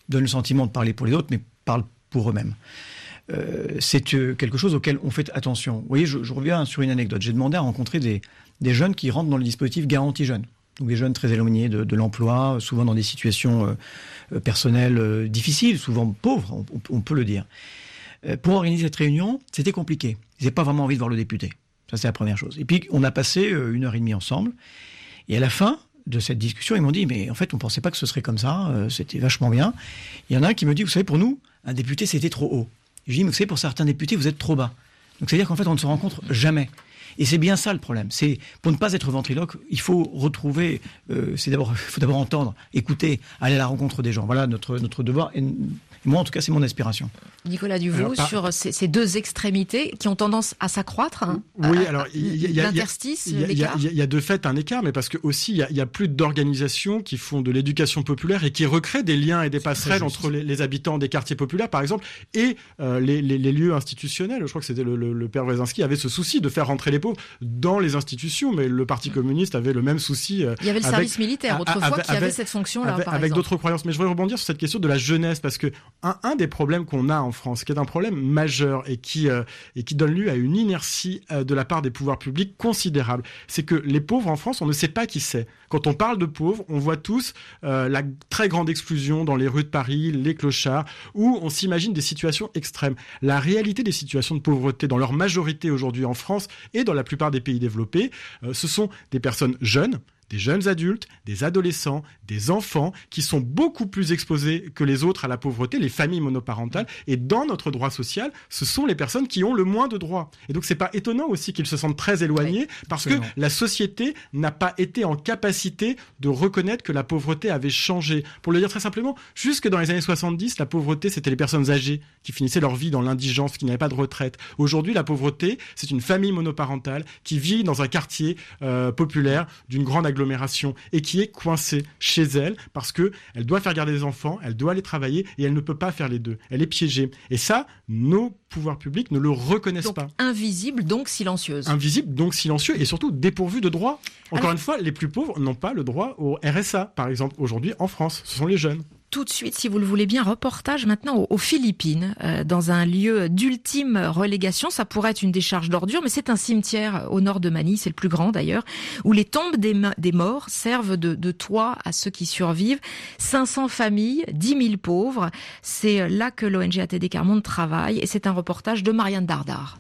donnent le sentiment de parler pour les autres, mais parlent pour eux-mêmes. Euh, c'est euh, quelque chose auquel on fait attention. Vous voyez, je, je reviens sur une anecdote. J'ai demandé à rencontrer des, des jeunes qui rentrent dans le dispositif Garantie Jeunes. Donc des jeunes très éloignés de, de l'emploi, souvent dans des situations euh, personnelles euh, difficiles, souvent pauvres, on, on peut le dire. Euh, pour organiser cette réunion, c'était compliqué. Ils n'avaient pas vraiment envie de voir le député. Ça, c'est la première chose. Et puis, on a passé euh, une heure et demie ensemble. Et à la fin de cette discussion, ils m'ont dit, mais en fait, on ne pensait pas que ce serait comme ça. Euh, c'était vachement bien. Il y en a un qui me dit, vous savez, pour nous, un député, c'était trop haut. Je dis, mais vous savez, pour certains députés, vous êtes trop bas. Donc, c'est-à-dire qu'en fait, on ne se rencontre jamais. Et c'est bien ça le problème. C'est, pour ne pas être ventriloque, il faut retrouver, euh, c'est d'abord, il faut d'abord entendre, écouter, aller à la rencontre des gens. Voilà notre, notre devoir. Et moi, en tout cas, c'est mon aspiration. Nicolas Duvaux, alors, par... sur ces, ces deux extrémités qui ont tendance à s'accroître. Hein, oui, à, alors il y, y, y, l'interstice, il y, y, y, y a de fait un écart, mais parce que aussi il y a, y a plus d'organisations qui font de l'éducation populaire et qui recréent des liens et des passerelles entre les, les habitants des quartiers populaires, par exemple, et euh, les, les, les lieux institutionnels. Je crois que c'était le, le, le père Wresinski avait ce souci de faire rentrer les pauvres dans les institutions, mais le Parti communiste avait le même souci. Euh, il y avait le avec, service militaire autrefois avec, qui avait avec, cette fonction-là, avec, par avec exemple. d'autres croyances. Mais je voudrais rebondir sur cette question de la jeunesse, parce que un, un des problèmes qu'on a en France, qui est un problème majeur et qui, euh, et qui donne lieu à une inertie euh, de la part des pouvoirs publics considérable, c'est que les pauvres en France, on ne sait pas qui c'est. Quand on parle de pauvres, on voit tous euh, la très grande exclusion dans les rues de Paris, les clochards, où on s'imagine des situations extrêmes. La réalité des situations de pauvreté dans leur majorité aujourd'hui en France et dans la plupart des pays développés, euh, ce sont des personnes jeunes, des jeunes adultes, des adolescents, des enfants qui sont beaucoup plus exposés que les autres à la pauvreté, les familles monoparentales. Et dans notre droit social, ce sont les personnes qui ont le moins de droits. Et donc, c'est pas étonnant aussi qu'ils se sentent très éloignés, oui, parce absolument. que la société n'a pas été en capacité de reconnaître que la pauvreté avait changé. Pour le dire très simplement, jusque dans les années soixante-dix, la pauvreté, c'était les personnes âgées qui finissaient leur vie dans l'indigence, qui n'avaient pas de retraite. Aujourd'hui, la pauvreté, c'est une famille monoparentale qui vit dans un quartier euh, populaire d'une grande agglomération et qui est coincée chez elle parce que elle doit faire garder des enfants, elle doit aller travailler et elle ne peut pas faire les deux. Elle est piégée. Et ça, nos pouvoirs publics ne le reconnaissent donc, pas. Invisible, donc silencieuse. Invisible, donc silencieux et surtout dépourvu de droits. Encore Alors... une fois, les plus pauvres n'ont pas le droit au R S A, par exemple, aujourd'hui en France. Ce sont les jeunes. Tout de suite, si vous le voulez bien, reportage maintenant aux Philippines, euh, dans un lieu d'ultime relégation. Ça pourrait être une décharge d'ordures, mais c'est un cimetière au nord de Manille, c'est le plus grand d'ailleurs, où les tombes des, des morts servent de, de toit à ceux qui survivent. cinq cents familles, dix mille pauvres. C'est là que l'O N G A T D Quart Monde travaille, et c'est un reportage de Marianne Dardar.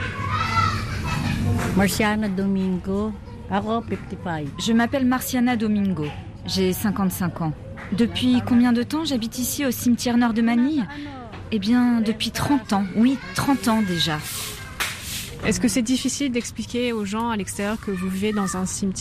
Marciana Domingo, cinquante-cinq. Je m'appelle Marciana Domingo, j'ai cinquante-cinq ans. Depuis combien de temps j'habite ici au cimetière nord de Manille ? Eh bien, depuis trente ans. Oui, trente ans déjà. Est-ce que c'est difficile d'expliquer aux gens à l'extérieur que vous vivez dans un cimetière ?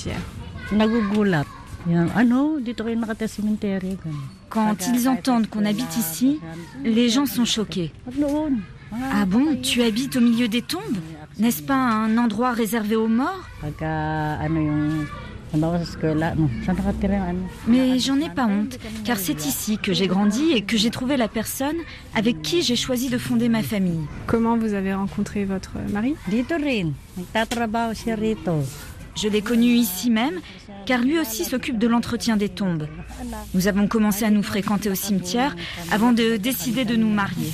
Quand ils entendent qu'on habite ici, les gens sont choqués. Ah bon, tu habites au milieu des tombes ? N'est-ce pas un endroit réservé aux morts ? Mais j'en ai pas honte, car c'est ici que j'ai grandi et que j'ai trouvé la personne avec qui j'ai choisi de fonder ma famille. Comment vous avez rencontré votre mari ? Je l'ai connu ici même, car lui aussi s'occupe de l'entretien des tombes. Nous avons commencé à nous fréquenter au cimetière avant de décider de nous marier.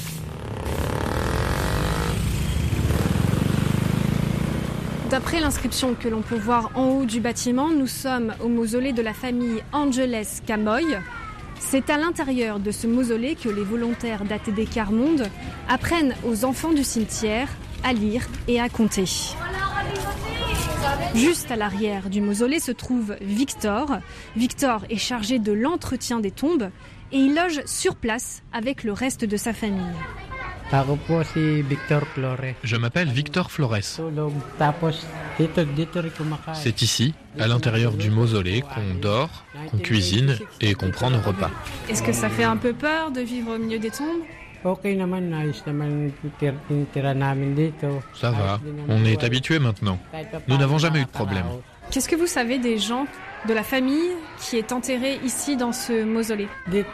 D'après l'inscription que l'on peut voir en haut du bâtiment, nous sommes au mausolée de la famille Angeles Camoy. C'est à l'intérieur de ce mausolée que les volontaires d'A T D Quart Monde apprennent aux enfants du cimetière à lire et à compter. Juste à l'arrière du mausolée se trouve Victor. Victor est chargé de l'entretien des tombes et il loge sur place avec le reste de sa famille. Je m'appelle Victor Flores. C'est ici, à l'intérieur du mausolée, qu'on dort, qu'on cuisine et qu'on prend nos repas. Est-ce que ça fait un peu peur de vivre au milieu des tombes ? Ça va, on est habitué maintenant. Nous n'avons jamais eu de problème. Qu'est-ce que vous savez des gens de la famille qui est enterrée ici dans ce mausolée ?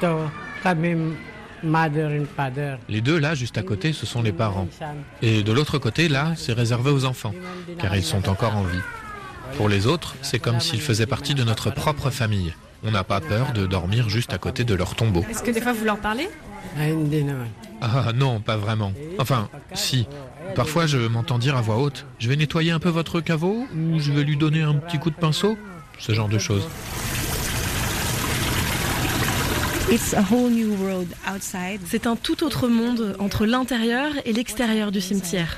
Les deux là, juste à côté, ce sont les parents. Et de l'autre côté, là, c'est réservé aux enfants, car ils sont encore en vie. Pour les autres, c'est comme s'ils faisaient partie de notre propre famille. On n'a pas peur de dormir juste à côté de leur tombeau. Est-ce que des fois vous leur parlez ? Ah non, pas vraiment. Enfin, si. Parfois je m'entends dire à voix haute « Je vais nettoyer un peu votre caveau » ou « Je vais lui donner un petit coup de pinceau ». Ce genre de choses. C'est un tout autre monde entre l'intérieur et l'extérieur du cimetière.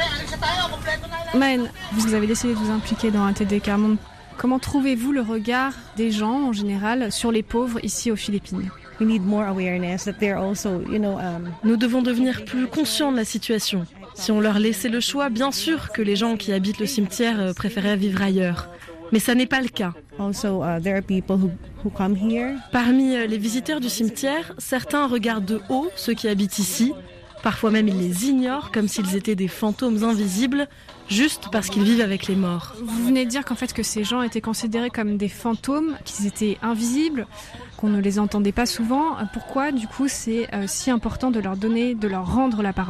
Maën, vous avez décidé de vous impliquer dans A T D Quart Monde. Comment trouvez-vous le regard des gens en général sur les pauvres ici aux Philippines ? Nous devons devenir plus conscients de la situation. Si on leur laissait le choix, bien sûr que les gens qui habitent le cimetière préféraient vivre ailleurs. Mais ça n'est pas le cas. Parmi les visiteurs du cimetière, certains regardent de haut ceux qui habitent ici. Parfois même ils les ignorent comme s'ils étaient des fantômes invisibles, juste parce qu'ils vivent avec les morts. Vous venez de dire qu'en fait que ces gens étaient considérés comme des fantômes, qu'ils étaient invisibles, qu'on ne les entendait pas souvent. Pourquoi du coup c'est euh, si important de leur donner, de leur rendre la parole ?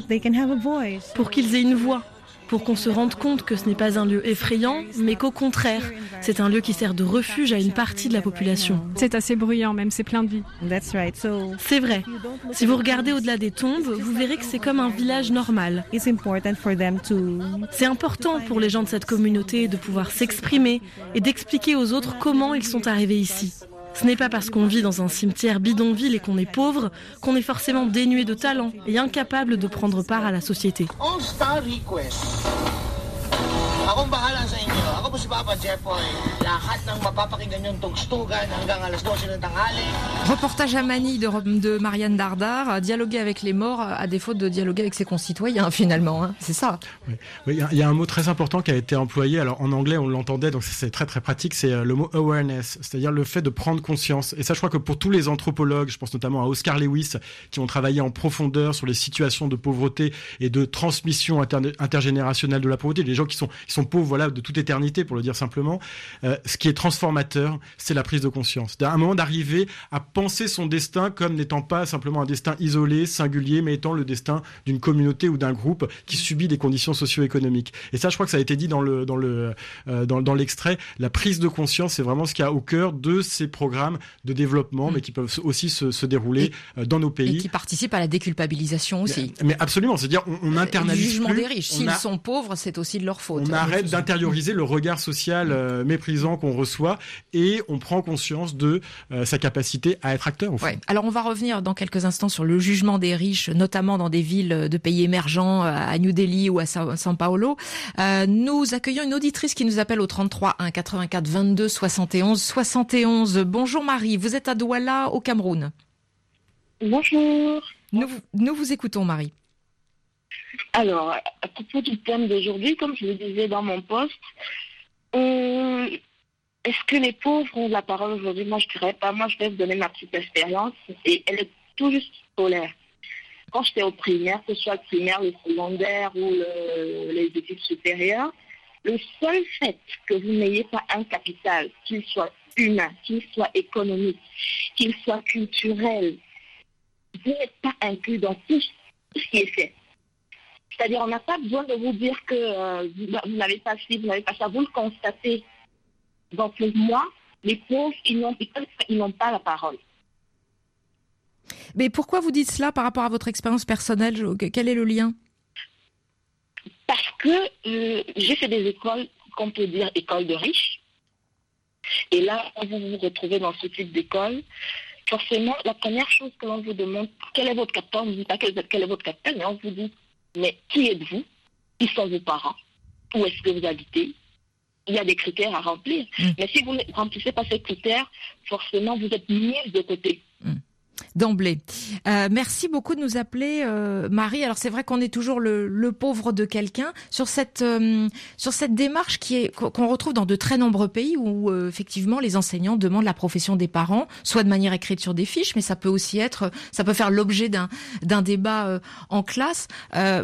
Pour qu'ils aient une voix. Pour qu'on se rende compte que ce n'est pas un lieu effrayant, mais qu'au contraire, c'est un lieu qui sert de refuge à une partie de la population. C'est assez bruyant, même c'est plein de vie. C'est vrai. Si vous regardez au-delà des tombes, vous verrez que c'est comme un village normal. C'est important pour les gens de cette communauté de pouvoir s'exprimer et d'expliquer aux autres comment ils sont arrivés ici. Ce n'est pas parce qu'on vit dans un cimetière bidonville et qu'on est pauvre qu'on est forcément dénué de talent et incapable de prendre part à la société. All-Star Request. Akong bahala sa inyo. Ako po si Papa Jepoy. Lahat ng mapapakinggan yung tugstugan hanggang alas douze ng tanghali. Reportage à Manille de, de Marianne Dardar, dialoguer avec les morts à défaut de dialoguer avec ses concitoyens finalement, hein. C'est ça. Oui, il oui, y, y a un mot très important qui a été employé, alors en anglais on l'entendait, donc c'est très très pratique, c'est le mot awareness, c'est-à-dire le fait de prendre conscience. Et ça je crois que pour tous les anthropologues, je pense notamment à Oscar Lewis, qui ont travaillé en profondeur sur les situations de pauvreté et de transmission inter- intergénérationnelle de la pauvreté, les gens qui sont, qui sont pauvres voilà, de toute éternité pour le dire simplement, euh, ce qui est transformateur, c'est la prise de conscience. C'est un moment d'arriver à penser son destin comme n'étant pas simplement un destin isolé, singulier, mais étant le destin d'une communauté ou d'un groupe qui subit des conditions socio-économiques. Et ça, je crois que ça a été dit dans le dans le euh, dans, dans l'extrait. La prise de conscience, c'est vraiment ce qu'il y a au cœur de ces programmes de développement, mmh. mais qui peuvent aussi se, se dérouler et, dans nos pays. Et qui participent à la déculpabilisation aussi. Mais, mais absolument, c'est-à-dire on, on internalise du jugement plus, des riches. S'ils a, sont pauvres, c'est aussi de leur faute. On arrête d'intérioriser le regard social euh, méprisant qu'on reçoit et on prend conscience de euh, sa capacité à être acteur au fond. Ouais. Alors on va revenir dans quelques instants sur le jugement des riches, notamment dans des villes de pays émergents, à New Delhi ou à São Paulo. Euh, nous accueillons une auditrice qui nous appelle au trente-trois un quatre-vingt-quatre vingt-deux soixante et onze soixante et onze. Bonjour Marie, vous êtes à Douala au Cameroun. Bonjour. Nous, nous vous écoutons Marie. Alors, à propos du thème d'aujourd'hui, comme je le disais dans mon poste, euh, est-ce que les pauvres ont de la parole aujourd'hui? Moi, je dirais pas. Moi, je vais vous donner ma petite expérience et elle est tout juste scolaire. Quand j'étais au primaire, que ce soit le primaire, le secondaire ou le, les études supérieures, le seul fait que vous n'ayez pas un capital, qu'il soit humain, qu'il soit économique, qu'il soit culturel, vous n'êtes pas inclus dans tout ce qui est fait. C'est-à-dire, on n'a pas besoin de vous dire que euh, vous n'avez pas ci, vous n'avez pas ça. Vous le constatez. Donc, pour moi, les pauvres, ils n'ont, ils n'ont pas la parole. Mais pourquoi vous dites cela par rapport à votre expérience personnelle? Quel est le lien? Parce que euh, j'ai fait des écoles, qu'on peut dire écoles de riches. Et là, quand vous vous retrouvez dans ce type d'école, forcément, la première chose que l'on vous demande, quel est votre capital? On ne vous dit pas quel, quel est votre capital, mais on vous dit, mais qui êtes-vous? Qui sont vos parents? Où est-ce que vous habitez? Il y a des critères à remplir. Mmh. Mais si vous ne remplissez pas ces critères, forcément, vous êtes mis de côté. Mmh. D'emblée. Euh, merci beaucoup de nous appeler, euh, Marie. Alors c'est vrai qu'on est toujours le, le pauvre de quelqu'un sur cette euh, sur cette démarche qui est qu'on retrouve dans de très nombreux pays où euh, effectivement les enseignants demandent la profession des parents, soit de manière écrite sur des fiches, mais ça peut aussi être, ça peut faire l'objet d'un d'un débat euh, en classe. Euh,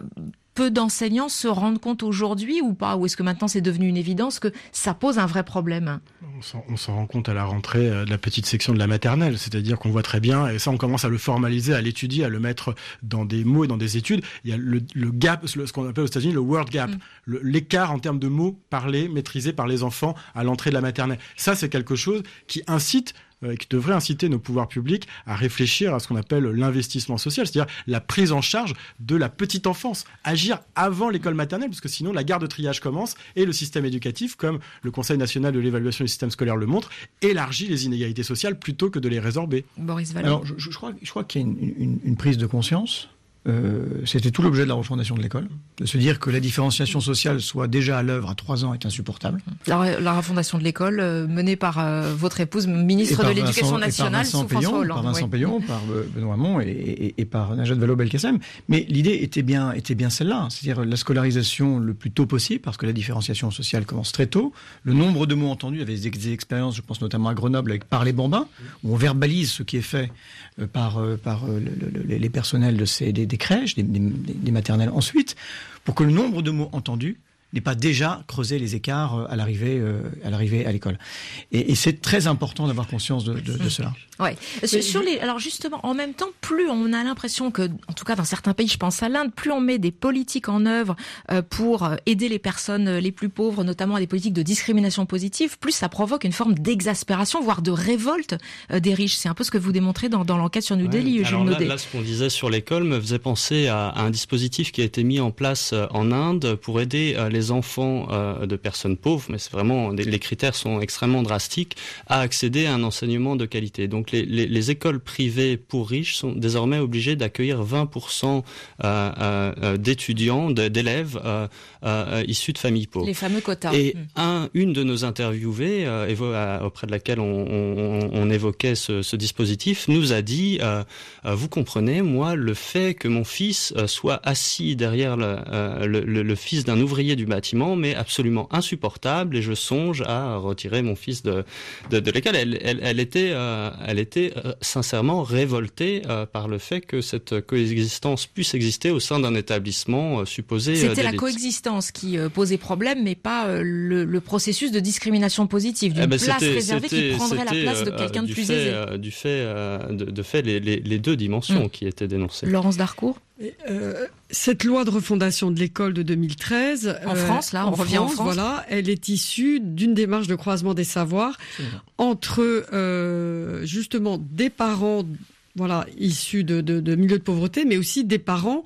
peu d'enseignants se rendent compte aujourd'hui ou pas? Ou est-ce que maintenant c'est devenu une évidence que ça pose un vrai problème? On s'en, on s'en rend compte à la rentrée de la petite section de la maternelle, c'est-à-dire qu'on voit très bien, et ça on commence à le formaliser, à l'étudier, à le mettre dans des mots et dans des études. Il y a le, le gap, ce qu'on appelle aux États-Unis le word gap, mm. le, l'écart en termes de mots parlés, maîtrisés par les enfants à l'entrée de la maternelle. Ça c'est quelque chose qui incite euh, qui devrait inciter nos pouvoirs publics à réfléchir à ce qu'on appelle l'investissement social, c'est-à-dire la prise en charge de la petite enfance, agir avant l'école maternelle, parce que sinon la guerre de triage commence et le système éducatif, comme le Conseil national de l'évaluation du système scolaire le montre, élargit les inégalités sociales plutôt que de les résorber. Boris Vallaud. Alors je, je, crois, je crois qu'il y a une, une, une prise de conscience. Euh, c'était tout l'objet de la refondation de l'école, de se dire que la différenciation sociale soit déjà à l'œuvre à trois ans est insupportable. La, la refondation de l'école euh, menée par euh, votre épouse, ministre de l'Éducation nationale, sous François Hollande. Par Vincent oui. Payon, par Benoît Hamon et, et, et par Najat Vallaud-Belkacem. Mais l'idée était bien, était bien celle-là, c'est-à-dire la scolarisation le plus tôt possible, parce que la différenciation sociale commence très tôt. Le nombre de mots entendus, il y avait des, des expériences, je pense notamment à Grenoble, avec Parler Bambin, où on verbalise ce qui est fait euh, par, euh, par euh, le, le, les personnels de ces, des, des crèches, des, des, des maternelles ensuite, pour que le nombre de mots entendus n'ait pas déjà creusé les écarts à l'arrivée, euh, à l'arrivée à l'école. Et, et c'est très important d'avoir conscience de, de, de cela. Ouais. Sur les, alors justement, en même temps, plus on a l'impression que, en tout cas dans certains pays, je pense à l'Inde, plus on met des politiques en œuvre euh, pour aider les personnes les plus pauvres, notamment à des politiques de discrimination positive, plus ça provoque une forme d'exaspération, voire de révolte euh, des riches. C'est un peu ce que vous démontrez dans, dans l'enquête sur New Delhi, ouais, Jules Naudet. Là, là, ce qu'on disait sur l'école me faisait penser à, à un dispositif qui a été mis en place en Inde pour aider euh, les enfants euh, de personnes pauvres, mais c'est vraiment, les critères sont extrêmement drastiques, à accéder à un enseignement de qualité. Donc les, les, les écoles privées pour riches sont désormais obligées d'accueillir vingt pour cent euh, euh, d'étudiants, d'élèves euh, euh, issus de familles pauvres. Les fameux quotas. Et un, une de nos interviewées, euh, auprès de laquelle on, on, on évoquait ce, ce dispositif, nous a dit euh, euh, vous comprenez, moi, le fait que mon fils euh, soit assis derrière le, euh, le, le, le fils d'un ouvrier du bâtiment m'est absolument insupportable et je songe à retirer mon fils de, de, de l'école. Elle, elle, elle était, euh, elle était euh, sincèrement révoltée euh, par le fait que cette coexistence puisse exister au sein d'un établissement euh, supposé C'était d'élite. La coexistence qui euh, posait problème, mais pas euh, le, le processus de discrimination positive, d'une eh ben place c'était, réservée c'était, qui prendrait la place de quelqu'un euh, de plus fait, aisé. Euh, du fait, euh, de, de fait les, les, les deux dimensions mmh. qui étaient dénoncées. Laurence Darcourt. Euh, cette loi de refondation de l'école de deux mille treize, en euh, France, là, on en revient France, en France. Voilà, elle est issue d'une démarche de croisement des savoirs entre euh, justement des parents, voilà, issus de, de, de milieux de pauvreté, mais aussi des parents,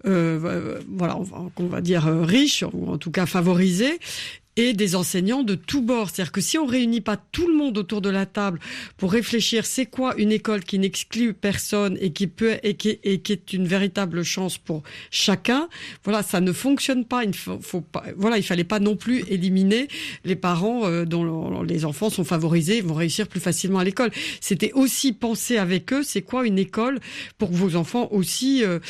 euh, voilà, on va, on va dire euh, riches ou en tout cas favorisés. Et des enseignants de tous bords. C'est-à-dire que si on réunit pas tout le monde autour de la table pour réfléchir c'est quoi une école qui n'exclut personne et qui peut et qui, et qui est une véritable chance pour chacun, voilà, ça ne fonctionne pas. Il faut, faut pas, voilà, il fallait pas non plus éliminer les parents euh, dont les enfants sont favorisés, vont réussir plus facilement à l'école. C'était aussi penser avec eux c'est quoi une école pour que vos enfants aussi, euh,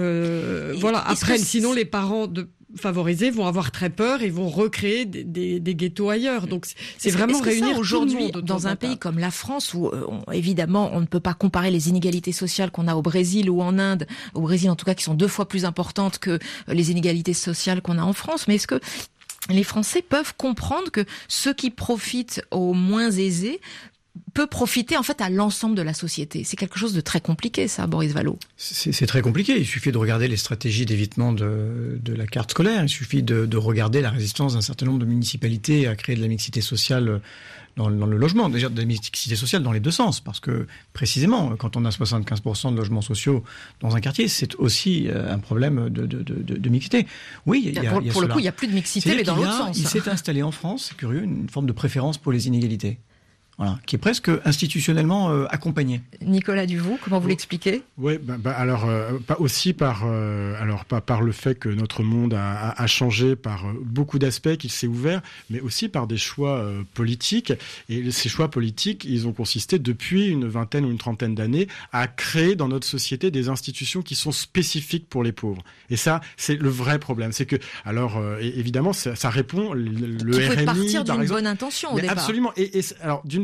euh, voilà, apprennent. Sinon les parents de favorisés vont avoir très peur et vont recréer des, des, des ghettos ailleurs. Donc c'est est-ce vraiment que, est-ce réunir ça, aujourd'hui tout le monde dans un pays comme la France où euh, on, évidemment on ne peut pas comparer les inégalités sociales qu'on a au Brésil ou en Inde, au Brésil en tout cas qui sont deux fois plus importantes que les inégalités sociales qu'on a en France. Mais est-ce que les Français peuvent comprendre que ceux qui profitent aux moins aisés peut profiter en fait à l'ensemble de la société? C'est quelque chose de très compliqué, ça, Boris Vallaud. C'est, c'est très compliqué. Il suffit de regarder les stratégies d'évitement de, de la carte scolaire. Il suffit de, de regarder la résistance d'un certain nombre de municipalités à créer de la mixité sociale dans, dans le logement. Déjà de la mixité sociale dans les deux sens, parce que précisément, quand on a soixante-quinze pour cent de logements sociaux dans un quartier, c'est aussi un problème de, de, de, de mixité. Oui, il y a, pour, il y a pour cela. le coup, il n'y a plus de mixité, mais dans l'autre sens. Il s'est installé en France, c'est curieux, une forme de préférence pour les inégalités. Voilà, qui est presque institutionnellement euh, accompagné. Nicolas Duvaux, comment vous l'expliquez ? Oui, bah, bah, alors euh, pas aussi par euh, alors pas par le fait que notre monde a, a, a changé par euh, beaucoup d'aspects, qu'il s'est ouvert, mais aussi par des choix euh, politiques. Et ces choix politiques, ils ont consisté depuis une vingtaine ou une trentaine d'années à créer dans notre société des institutions qui sont spécifiques pour les pauvres. Et ça, c'est le vrai problème. C'est que alors euh, évidemment, ça, ça répond le, le qui R M I peut partir par d'une exemple, bonne intention au mais départ. Absolument. Et, et alors d'une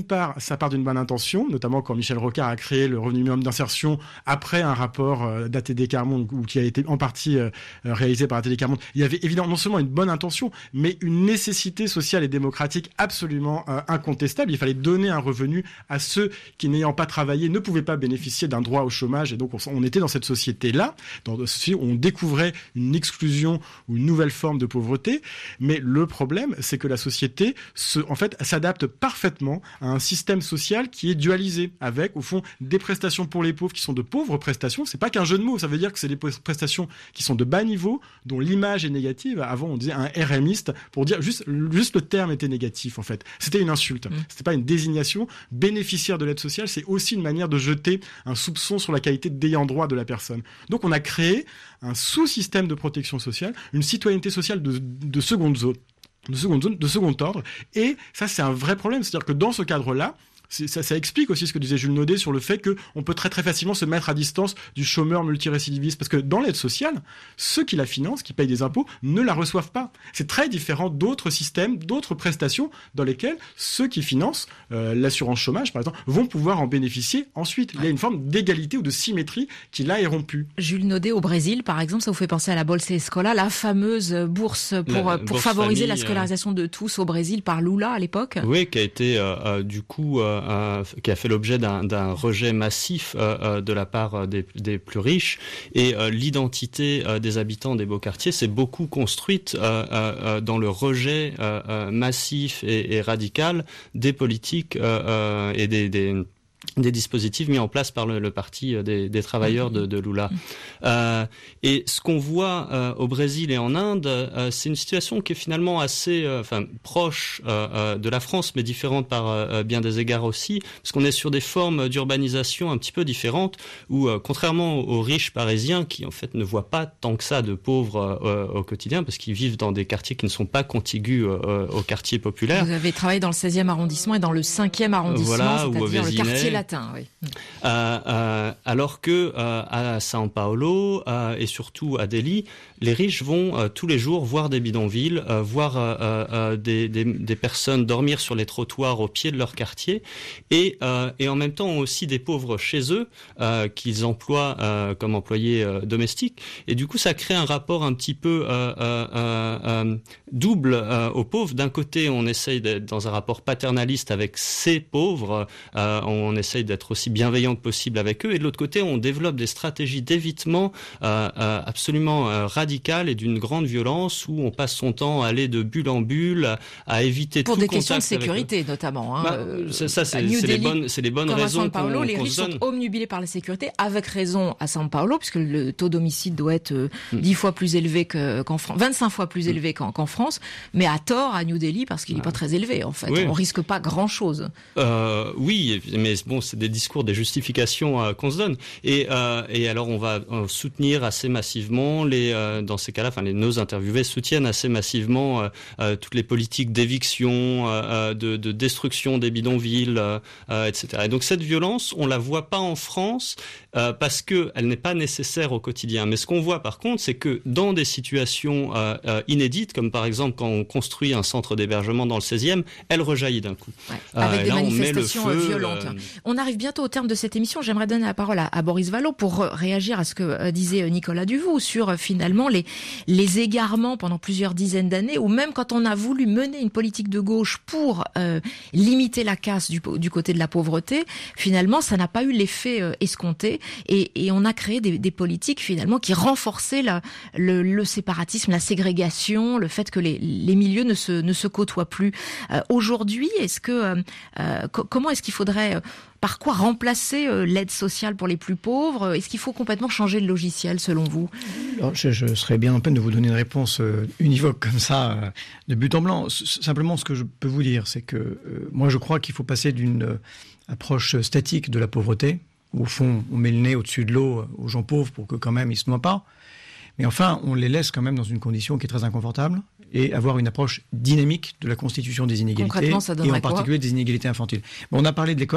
part, ça part d'une bonne intention, notamment quand Michel Rocard a créé le revenu minimum d'insertion après un rapport euh, d'A T D Quart Monde, ou qui a été en partie euh, réalisé par A T D Quart Monde. Il y avait évidemment non seulement une bonne intention, mais une nécessité sociale et démocratique absolument euh, incontestable. Il fallait donner un revenu à ceux qui, n'ayant pas travaillé, ne pouvaient pas bénéficier d'un droit au chômage. Et donc, on, on était dans cette société-là, dans ce, on découvrait une exclusion ou une nouvelle forme de pauvreté. Mais le problème, c'est que la société, se, en fait, s'adapte parfaitement à un système social qui est dualisé, avec, au fond, des prestations pour les pauvres qui sont de pauvres prestations. C'est pas qu'un jeu de mots, ça veut dire que c'est des prestations qui sont de bas niveau, dont l'image est négative. Avant, on disait un RMiste, pour dire juste, juste le terme était négatif, en fait. C'était une insulte. Mmh. C'était pas une désignation. Bénéficiaire de l'aide sociale, c'est aussi une manière de jeter un soupçon sur la qualité d'ayant droit de la personne. Donc, on a créé un sous-système de protection sociale, une citoyenneté sociale de, de seconde zone, de seconde zone, de second ordre. Et ça, c'est un vrai problème. C'est-à-dire que dans ce cadre-là, C'est, ça, ça explique aussi ce que disait Jules Naudet sur le fait qu'on peut très très facilement se mettre à distance du chômeur multirécidiviste. Parce que dans l'aide sociale, ceux qui la financent, qui payent des impôts, ne la reçoivent pas. C'est très différent d'autres systèmes, d'autres prestations dans lesquelles ceux qui financent euh, l'assurance chômage, par exemple, vont pouvoir en bénéficier ensuite. Il y a une forme d'égalité ou de symétrie qui là est rompue. Jules Naudet, au Brésil, par exemple, ça vous fait penser à la Bolsa Escola, la fameuse bourse pour, la, pour bourse favoriser famille, la scolarisation euh... de tous au Brésil par Lula à l'époque. Oui, qui a été euh, euh, du coup... Euh, Euh, qui a fait l'objet d'un, d'un rejet massif euh, euh, de la part des, des plus riches. Et euh, l'identité euh, des habitants des beaux quartiers s'est beaucoup construite euh, euh, dans le rejet euh, euh, massif et, et radical des politiques euh, euh, et des... des des dispositifs mis en place par le, le parti des, des travailleurs de, de Lula. Euh, et ce qu'on voit euh, au Brésil et en Inde, euh, c'est une situation qui est finalement assez euh, enfin, proche euh, de la France, mais différente par euh, bien des égards aussi, parce qu'on est sur des formes d'urbanisation un petit peu différentes, où euh, contrairement aux, aux riches parisiens, qui en fait ne voient pas tant que ça de pauvres euh, au quotidien, parce qu'ils vivent dans des quartiers qui ne sont pas contigus euh, aux quartiers populaires. Vous avez travaillé dans le seizième arrondissement et dans le cinquième arrondissement, voilà, c'est-à-dire le quartier latin. Oui. Euh, euh, alors que euh, à São Paulo euh, et surtout à Delhi, les riches vont euh, tous les jours voir des bidonvilles, euh, voir euh, euh, des, des, des personnes dormir sur les trottoirs au pied de leur quartier, et, euh, et en même temps ont aussi des pauvres chez eux euh, qu'ils emploient euh, comme employés euh, domestiques. Et du coup, ça crée un rapport un petit peu euh, euh, euh, double euh, aux pauvres. D'un côté, on essaye d'être dans un rapport paternaliste avec ces pauvres, euh, on essaye d'être aussi bienveillant que possible avec eux, et de l'autre côté, on développe des stratégies d'évitement euh, euh, absolument euh, radicales et d'une grande violence, où on passe son temps à aller de bulle en bulle, à, à éviter pour tout des contact questions de sécurité avec... notamment. Hein, bah, euh, ça, ça c'est, c'est, les bonnes, c'est les bonnes raisons à São Paulo, qu'on, les qu'on riches se donne. sont omnubilés par la sécurité, avec raison à São Paulo, puisque le taux d'homicide doit être euh, mm. dix fois plus élevé que, qu'en France, vingt-cinq fois plus mm. élevé qu'en, qu'en France, mais à tort à New Delhi, parce qu'il n'est ouais. pas très élevé en fait. Oui. On risque pas grand-chose. Euh, oui, mais bon, c'est des discours, des justifications euh, qu'on se donne. Et, euh, et alors, on va euh, soutenir assez massivement, les, euh, dans ces cas-là, enfin, les, nos interviewés soutiennent assez massivement euh, euh, toutes les politiques d'éviction, euh, de, de destruction des bidonvilles, euh, euh, et cetera. Et donc, cette violence, on la voit pas en France euh, parce que elle n'est pas nécessaire au quotidien. Mais ce qu'on voit, par contre, c'est que dans des situations euh, euh, inédites, comme par exemple quand on construit un centre d'hébergement dans le seizième, elle rejaillit d'un coup. Ouais, avec euh, des là, manifestations on met le feu, violentes. Euh... On arrive bientôt au terme de cette émission. J'aimerais donner la parole à, à Boris Vallaud pour euh, réagir à ce que euh, disait Nicolas Duvaux sur euh, finalement les, les égarements pendant plusieurs dizaines d'années, ou même quand on a voulu mener une politique de gauche pour euh, limiter la casse du, du côté de la pauvreté, finalement ça n'a pas eu l'effet euh, escompté, et, et on a créé des, des politiques finalement qui renforçaient la, le, le séparatisme, la ségrégation, le fait que les, les milieux ne se, ne se côtoient plus. Euh, aujourd'hui, est-ce que euh, euh, co- comment est-ce qu'il faudrait euh, par quoi remplacer euh, l'aide sociale pour les plus pauvres? Est-ce qu'il faut complètement changer le logiciel, selon vous? Alors, je, je serais bien en peine de vous donner une réponse euh, univoque comme ça, euh, de but en blanc. S- simplement, ce que je peux vous dire, c'est que euh, moi, je crois qu'il faut passer d'une euh, approche statique de la pauvreté, où, au fond, on met le nez au-dessus de l'eau aux gens pauvres pour que quand même ils se noient pas. Mais enfin, on les laisse quand même dans une condition qui est très inconfortable, et avoir une approche dynamique de la constitution des inégalités, Concrètement, ça et en donnerait particulier quoi des inégalités infantiles. Bon, on a parlé de l'école.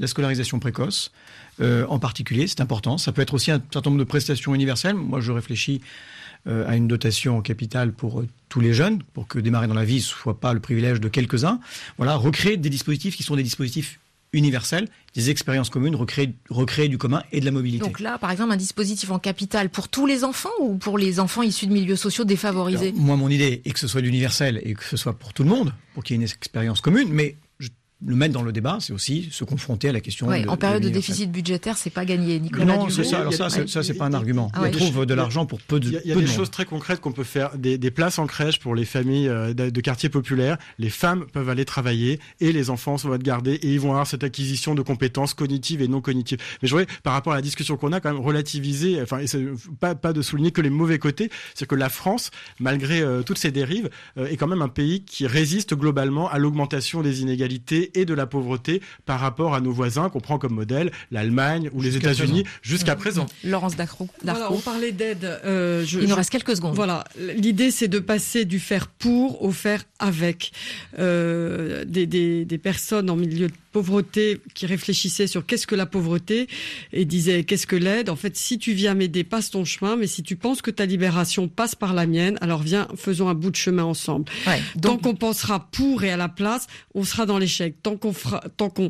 la scolarisation précoce, euh, en particulier, c'est important. Ça peut être aussi un certain nombre de prestations universelles. Moi, je réfléchis euh, à une dotation en capital pour euh, tous les jeunes, pour que démarrer dans la vie ne soit pas le privilège de quelques-uns. Voilà, recréer des dispositifs qui sont des dispositifs universels, des expériences communes, recréer, recréer du commun et de la mobilité. Donc là, par exemple, un dispositif en capital pour tous les enfants ou pour les enfants issus de milieux sociaux défavorisés? Alors, moi, mon idée est que ce soit d'universel et que ce soit pour tout le monde, pour qu'il y ait une expérience commune, mais je, le mettre dans le débat, c'est aussi se confronter à la question. Ouais, de, en période de, de déficit budgétaire, c'est pas gagné, Nicolas. Non, Duvaux. c'est ça. Alors ça, c'est, ça, c'est pas un argument. Ah ouais. On trouve de l'argent pour peu de. Il y a, il y a peu des de choses monde. très concrètes qu'on peut faire, des, des places en crèche pour les familles euh, de, de quartiers populaires. Les femmes peuvent aller travailler et les enfants vont être gardés et ils vont avoir cette acquisition de compétences cognitives et non cognitives. Mais je voudrais, par rapport à la discussion qu'on a, quand même relativiser, enfin, et c'est pas, pas de souligner que les mauvais côtés, c'est que la France, malgré euh, toutes ces dérives, euh, est quand même un pays qui résiste globalement à l'augmentation des inégalités et de la pauvreté par rapport à nos voisins qu'on prend comme modèle, l'Allemagne ou les Jusqu'à États-Unis, présent. jusqu'à présent. Laurence Dacro. Voilà, on parlait d'aide. Euh, je, Il nous je- reste quelques secondes. Voilà, l'idée c'est de passer du faire pour au faire avec. Euh, des, des, des personnes en milieu de pauvreté qui réfléchissaient sur qu'est-ce que la pauvreté et disaient qu'est-ce que l'aide. En fait, si tu viens m'aider, passe ton chemin, mais si tu penses que ta libération passe par la mienne, alors viens, faisons un bout de chemin ensemble. Ouais, Tant qu'on pensera pour et à la place, on sera dans l'échec. Tant qu'on fera, tant qu'on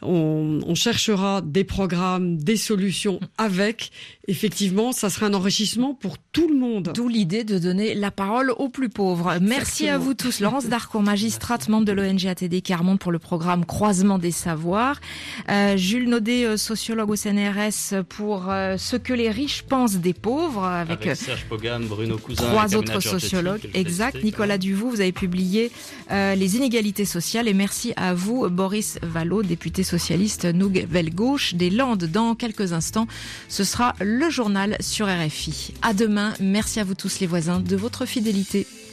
on, on cherchera des programmes, des solutions avec, effectivement, ça sera un enrichissement pour tout le monde. D'où l'idée de donner la parole aux plus pauvres. Merci Exactement. à vous tous. Laurence Darcourt, magistrate, membre de l'O N G A T D Carmonde pour le programme Croisement des Savoirs. Euh, Jules Naudet, euh, sociologue au C N R S pour euh, ce que les riches pensent des pauvres, avec, Avec euh, Serge Pogam, Bruno Cousin, trois et autres Kamina Giorgetti, sociologues. que je Exact. félicite. Nicolas Duvaux, vous avez publié euh, Les inégalités sociales. Et merci à vous, Boris Vallaud, député socialiste Nouvelle Gauche des Landes. Dans quelques instants, ce sera le journal sur R F I. À demain. Merci à vous tous les voisins de votre fidélité.